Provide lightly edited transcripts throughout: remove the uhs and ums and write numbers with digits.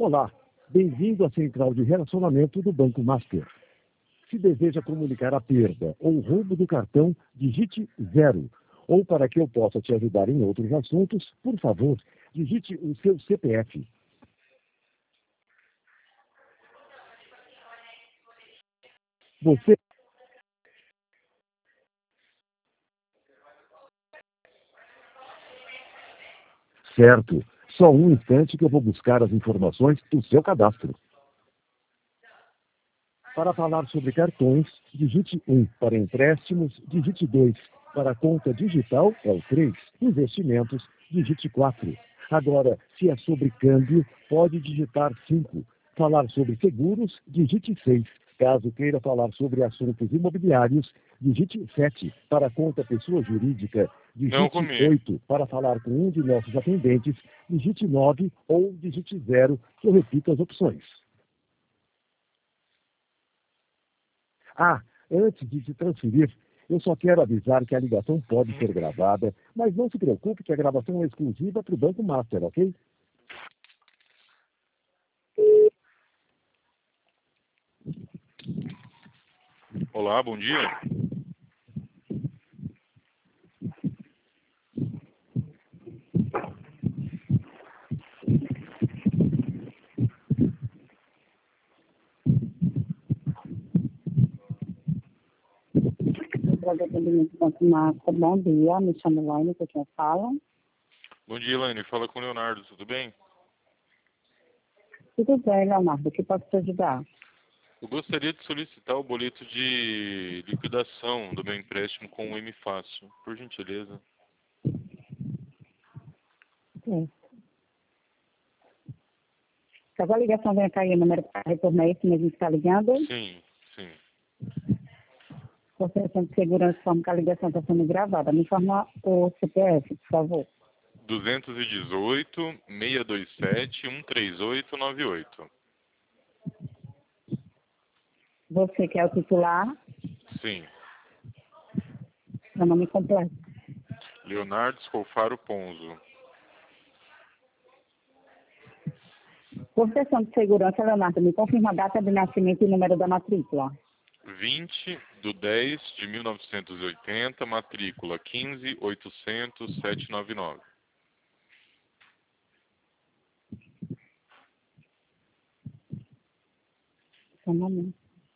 Olá, bem-vindo à Central de Relacionamento do Banco Master. Se deseja comunicar a perda ou roubo do cartão, digite 0. Ou para que eu possa te ajudar em outros assuntos, por favor, digite o seu CPF. Você... Certo. Só um instante que eu vou buscar as informações do seu cadastro. Para falar sobre cartões, digite 1. Para empréstimos, digite 2. Para conta digital, é o 3. Investimentos, digite 4. Agora, se é sobre câmbio, pode digitar 5. Falar sobre seguros, digite 6. Caso queira falar sobre assuntos imobiliários, digite 7. Para conta pessoa jurídica, digite 8. Para falar com um de nossos atendentes, digite 9 ou digite 0, que eu repito as opções. Ah, antes de te transferir, eu só quero avisar que a ligação pode ser gravada, mas não se preocupe que a gravação é exclusiva para o Banco Master, ok? Olá, bom dia. Bom dia, me chamo Laine, que quem fala. Bom dia, Elaine. Fala com o Leonardo, tudo bem? Tudo bem, Leonardo, o que posso te ajudar? Eu gostaria de solicitar o boleto de liquidação do meu empréstimo com o M Fácil, por gentileza. Sim. Caso a ligação venha cair, o número para retornar esse mesmo que está ligando? Sim, sim. Por questão de segurança, como que a ligação está sendo gravada. Me informa o CPF, por favor. 218-627-13898. Você que é o titular, Sim. seu nome completo. Leonardo Scolfaro Ponzo. Por questão de segurança, Leonardo, me confirma a data de nascimento e número da matrícula. 20/10/1980, matrícula 15.800.799. Seu nome.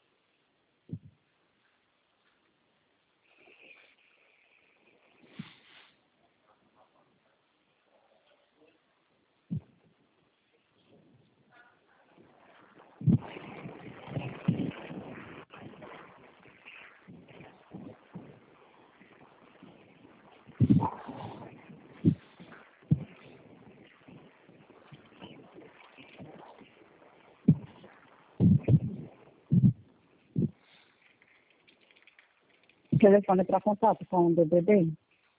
Telefone para contato com o DDD.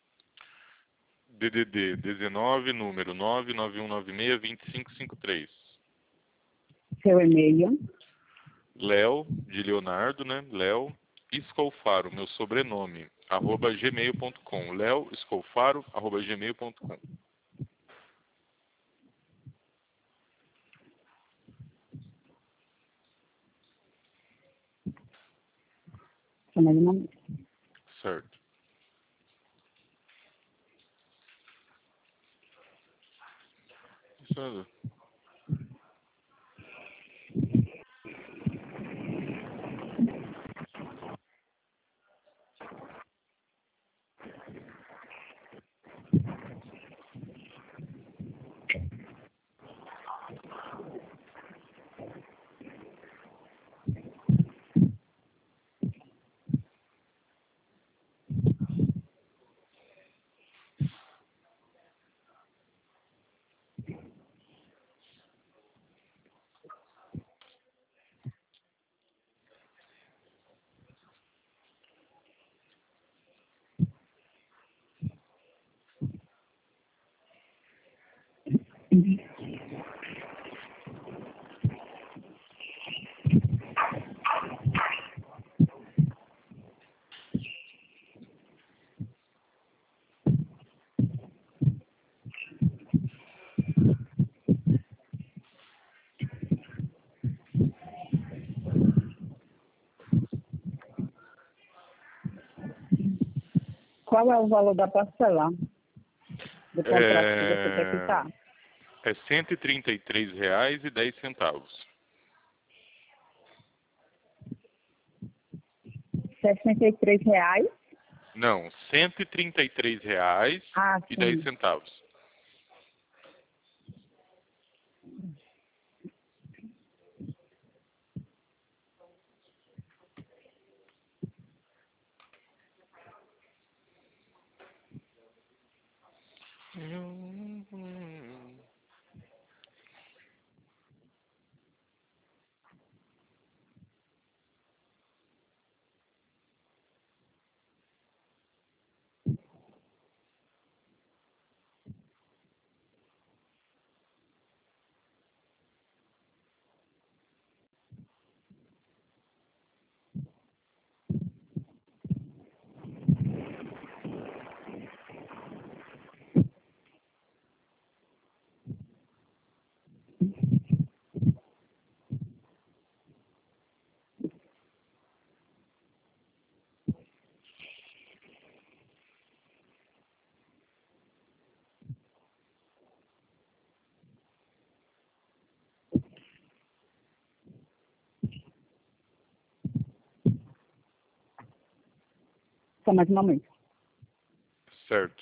DDD 19, número 99196-2553. Seu e-mail. Léo, de Leonardo, né? Léo Scolfaro, meu sobrenome, @gmail.com. Léo Scolfaro, @gmail.com. Seu nome. Certo. Isso é... qual é o valor da parcela do contrato que você quer quitar? É R$ 133,10. R$ 63? Não, R$ 133,10. Ah, sim. Só mais um momento. Certo.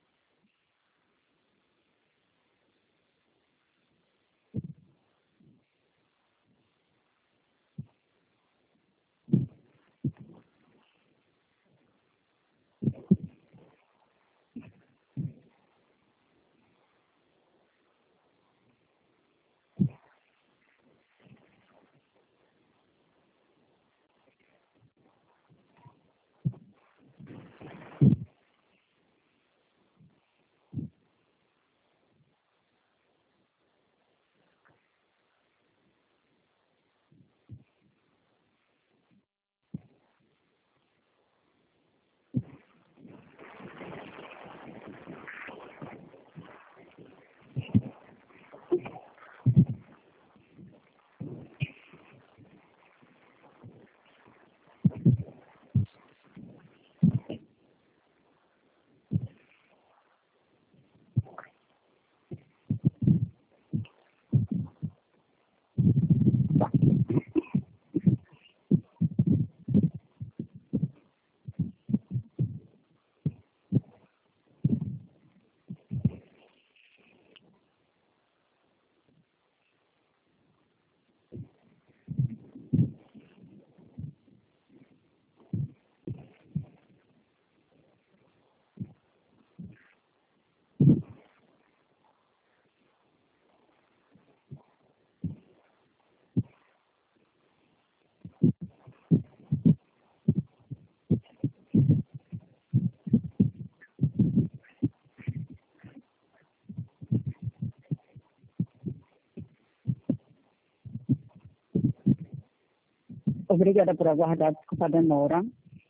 Obrigada por aguardar, desculpa a demora.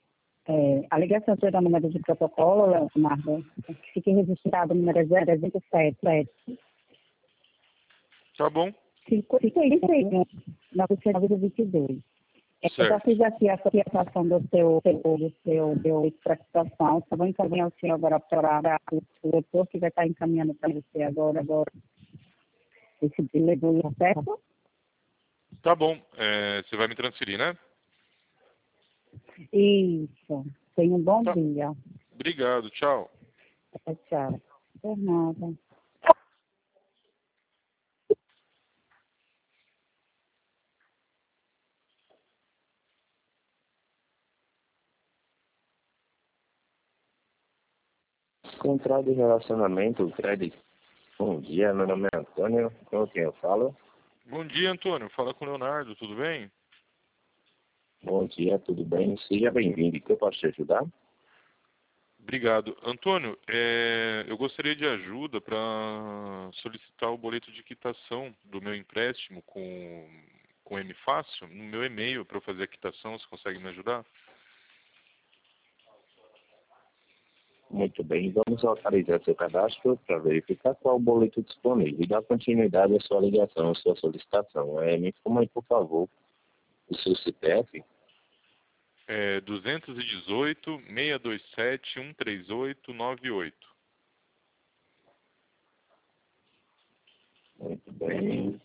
A ligação será número de protocolo, Leonardo, que fique registrado o número 027. Tá bom. 51 922. Eu já fiz aqui a solicitação do seu extractação. Só vou encaminhar o senhor agora para o doutor que vai estar encaminhando para você agora esse bilhete, certo? Tá bom. Você vai me transferir, né? Isso. Tenha um bom dia. Obrigado. Tchau. Tchau. Por nada. Central de Relacionamento, Crédito. Bom dia, meu nome é Antônio, com quem eu falo? Bom dia, Antônio. Fala com o Leonardo, tudo bem? Bom dia, tudo bem? Seja bem-vindo. Que eu posso te ajudar? Obrigado. Antônio, eu gostaria de ajuda para solicitar o boleto de quitação do meu empréstimo com M Fácil, no meu e-mail para eu fazer a quitação. Você consegue me ajudar? Muito bem, vamos atualizar seu cadastro para verificar qual o boleto disponível e dar continuidade à sua ligação, à sua solicitação. Me informa aí, por favor, o seu CPF. É 218-627-138-98. Muito bem.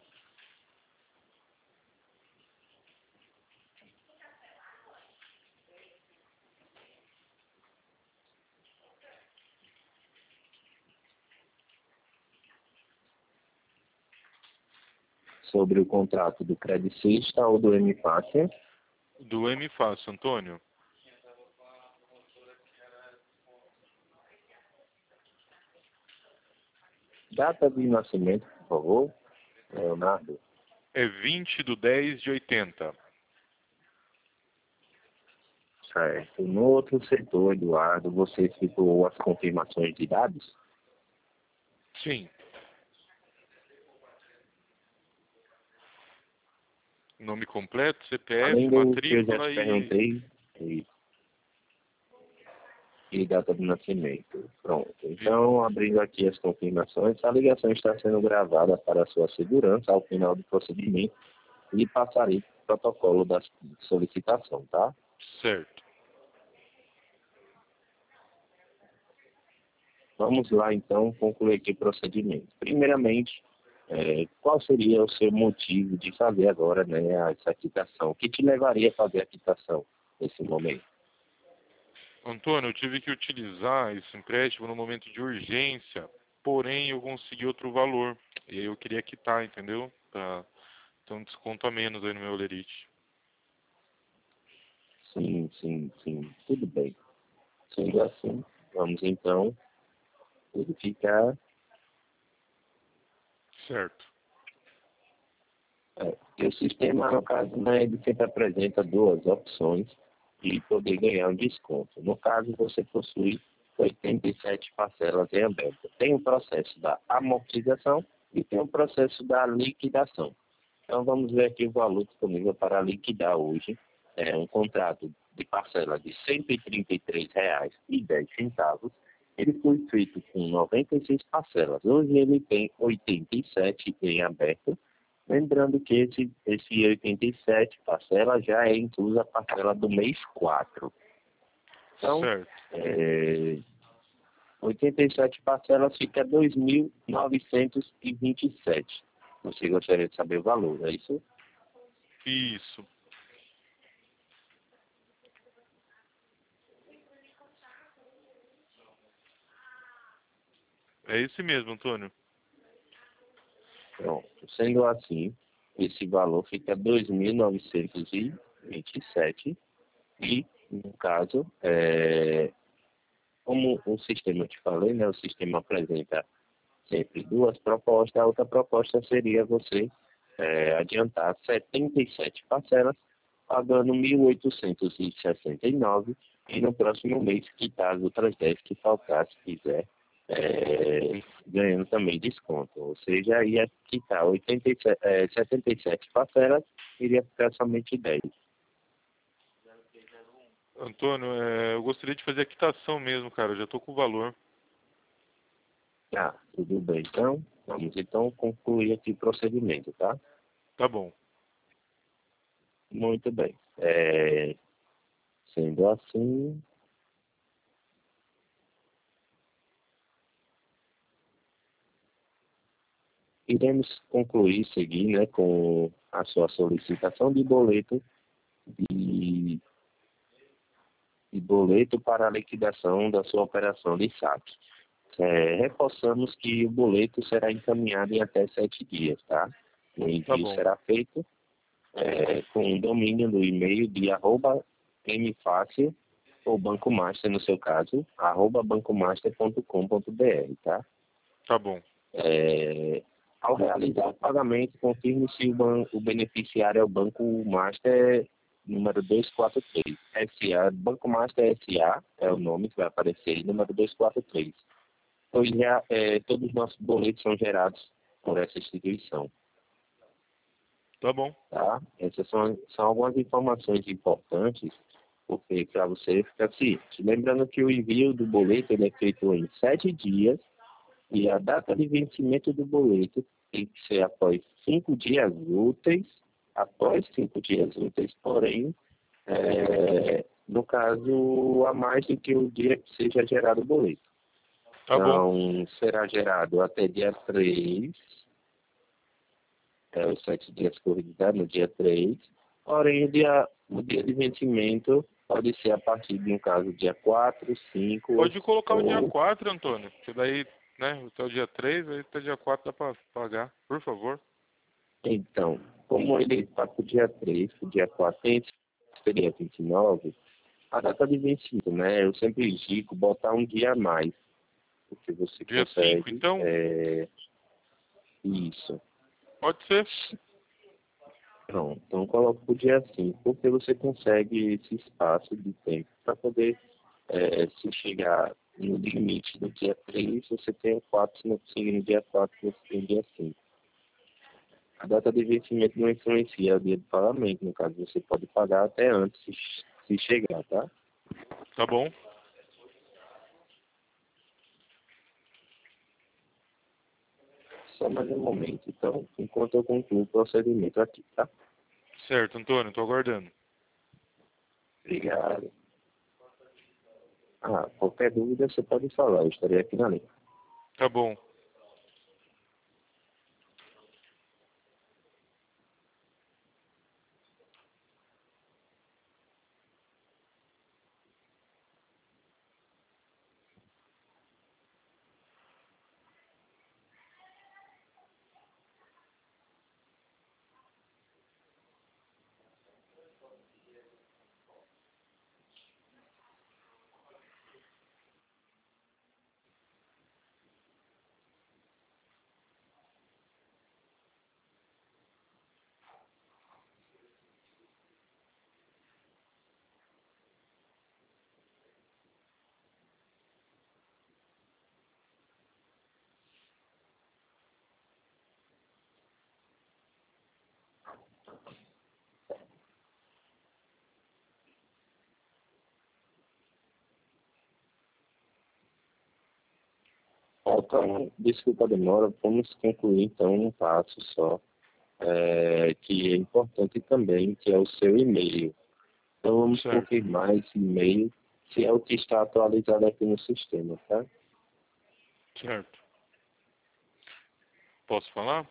Sobre o contrato do credicista ou do MFAC? Do M Fácil, Antônio. Data de nascimento, por favor, Leonardo. É 20/10/80. Certo. No outro setor, Eduardo, você citou as confirmações de dados? Sim. Nome completo, Além CPF, do que eu já matrícula te perguntei, e data de nascimento. Pronto. Então, abrindo aqui as confirmações, a ligação está sendo gravada para sua segurança ao final do procedimento e passarei o protocolo da solicitação, tá? Certo. Vamos lá, então, concluir aqui o procedimento. Primeiramente, qual seria o seu motivo de fazer agora, né, essa quitação? O que te levaria a fazer a quitação nesse momento? Antônio, eu tive que utilizar esse empréstimo no momento de urgência, porém eu consegui outro valor. E aí eu queria quitar, entendeu? Pra ter um desconto a menos aí no meu Olerite. Sim, sim, sim. Tudo bem. Sendo assim, vamos então verificar. Certo. Porque o sistema, no caso, né, ele sempre apresenta duas opções de poder ganhar um desconto. No caso, você possui 87 parcelas em aberto. Tem o processo da amortização e tem o processo da liquidação. Então, vamos ver aqui o valor disponível para liquidar hoje. É um contrato de parcela de R$ 133,10. Ele foi feito com 96 parcelas. Hoje ele tem 87 em aberto. Lembrando que esse 87 parcela já é inclusa a parcela do mês 4. Então, Certo. 87 parcelas fica 2.927. Você gostaria de saber o valor, é isso? Isso. É esse mesmo, Antônio. Pronto. Sendo assim, esse valor fica 2.927 e, no caso, como o sistema eu te falei, né, o sistema apresenta sempre duas propostas, a outra proposta seria você adiantar 77 parcelas, pagando 1.869 e no próximo mês quitar as outras 10 que faltar, se quiser, ganhando também desconto. Ou seja, ia quitar 77 parcelas, iria ficar somente 10. Antônio, eu gostaria de fazer a quitação mesmo, cara. Eu já tô com o valor. Ah, tudo bem. Então, vamos então concluir aqui o procedimento, tá? Tá bom. Muito bem. Sendo assim, iremos concluir, seguir, né, com a sua solicitação de boleto de boleto para a liquidação da sua operação de saque. Reforçamos que o boleto será encaminhado em até 7 dias, tá? O Tá envio bom. será feito com o domínio do e-mail de @mfácil ou Banco Master, no seu caso, @bancomaster.com.br, tá? Tá bom. Ao realizar o pagamento, confirme se o beneficiário é o Banco Master número 243. SA, Banco Master SA é o nome que vai aparecer aí, número 243. Pois já todos os nossos boletos são gerados por essa instituição. Tá bom. Tá? Essas são algumas informações importantes, porque para você ficar ciente. Lembrando que o envio do boleto ele é feito em 7 dias e a data de vencimento do boleto tem que ser após 5 dias úteis, porém, No caso, a mais do que o dia que seja gerado o boleto. Tá bom. Então, será gerado até dia 3, os 7 dias corridos no dia 3. Porém, o dia de vencimento pode ser a partir de, no caso, dia 4, 5... Pode colocar o dia 4, Antônio, que daí, né, até o dia 3, aí até dia 4 dá para pagar, por favor. Então, como ele está para o dia 3, para o dia 4, seria 29, a data de vencimento, né? Eu sempre indico botar um dia a mais, porque você Dia consegue... 5, então? Isso. Pode ser. Pronto, então coloca o dia 5, porque você consegue esse espaço de tempo para poder, se chegar no limite do dia 3, você tem o 4, se não conseguir no dia 4, você tem o dia 5. A data de vencimento não influencia o dia do pagamento, no caso, você pode pagar até antes se chegar, tá? Tá bom. Só mais um momento, então, enquanto eu concluo o procedimento aqui, tá? Certo, Antônio, tô aguardando. Obrigado. Qualquer dúvida você pode falar, eu estarei aqui na linha. Tá bom. Então, desculpa a demora, vamos concluir então um passo só, que é importante também, que é o seu e-mail. Então vamos Certo. confirmar esse e-mail, se é o que está atualizado aqui no sistema, tá? Certo. Posso falar?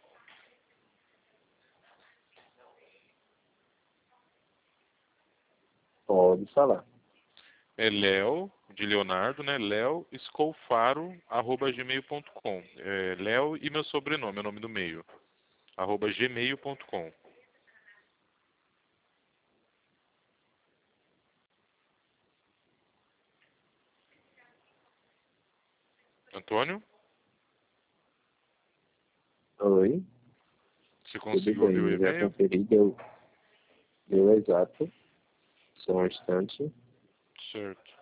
Pode falar. É Léo, de Leonardo, né? Léo Escolfaro, @gmail.com. Léo e meu sobrenome, é o nome do meio. @gmail.com. Antônio, Oi, você tudo conseguiu ouvir o bem, já e-mail? conferi, deu exato, só um instante. Certo.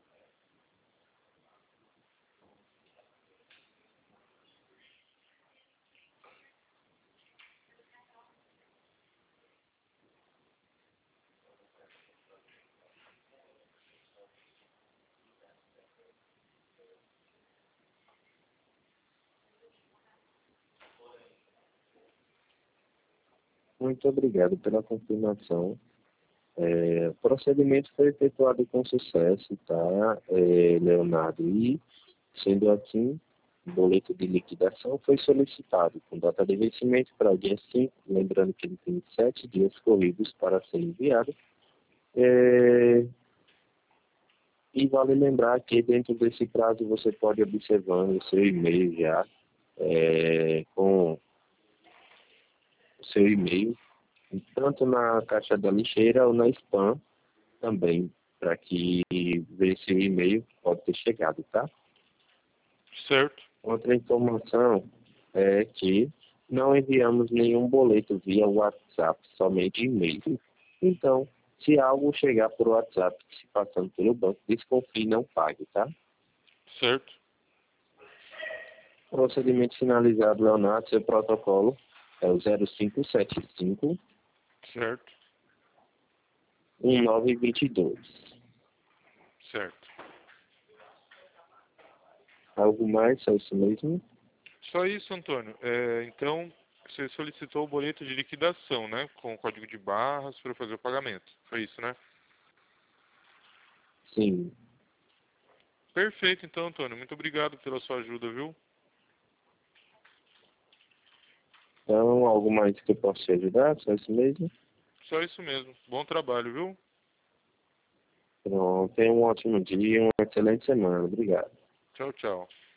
Muito obrigado pela confirmação. O procedimento foi efetuado com sucesso, tá, Leonardo? E, sendo assim, o boleto de liquidação foi solicitado com data de vencimento para o dia 5, lembrando que ele tem 7 dias corridos para ser enviado. E vale lembrar que dentro desse prazo você pode observando o seu e-mail já, com o seu e-mail, tanto na caixa da lixeira ou na spam também, para que ver se o e-mail pode ter chegado, tá? Certo. Outra informação é que não enviamos nenhum boleto via WhatsApp, somente e-mail. Então, se algo chegar por WhatsApp se passando pelo banco, desconfie e não pague, tá? Certo. Procedimento finalizado, Leonardo, seu protocolo é o 0575 Certo. 1922. Certo. Algo mais? É isso mesmo? Só isso, Antônio. Então, que você solicitou o boleto de liquidação, né? Com o código de barras para fazer o pagamento. Foi isso, né? Sim. Perfeito, então, Antônio. Muito obrigado pela sua ajuda, viu? Então, algo mais que eu possa te ajudar? Só isso mesmo? Só isso mesmo. Bom trabalho, viu? Pronto, tenha um ótimo dia e uma excelente semana. Obrigado. Tchau, tchau.